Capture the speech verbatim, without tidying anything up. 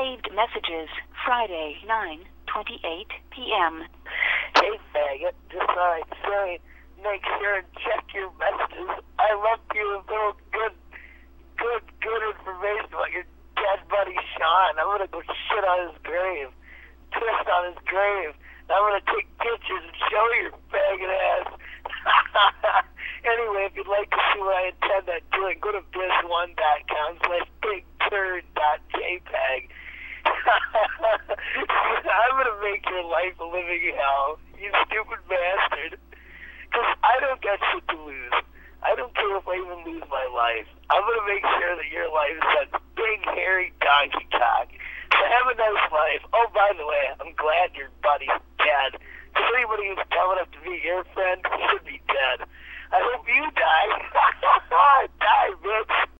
Saved messages, Friday, nine twenty-eight p m Hey, faggot, just thought I'd say, make sure and check your messages. I left you a little good, good, good information about your dead buddy Sean. I'm gonna go shit on his grave, piss on his grave. And I'm gonna take pictures and show your faggot ass. Anyway, if you'd like to see what I intend on doing, go to biz one dot com slash big turd dot jpeg. I'm gonna make your life a living hell, you stupid bastard. Because I don't got shit to lose. I don't care if I even lose my life. I'm gonna make sure that your life is a big hairy donkey cock. So have a nice life. Oh, by the way, I'm glad your buddy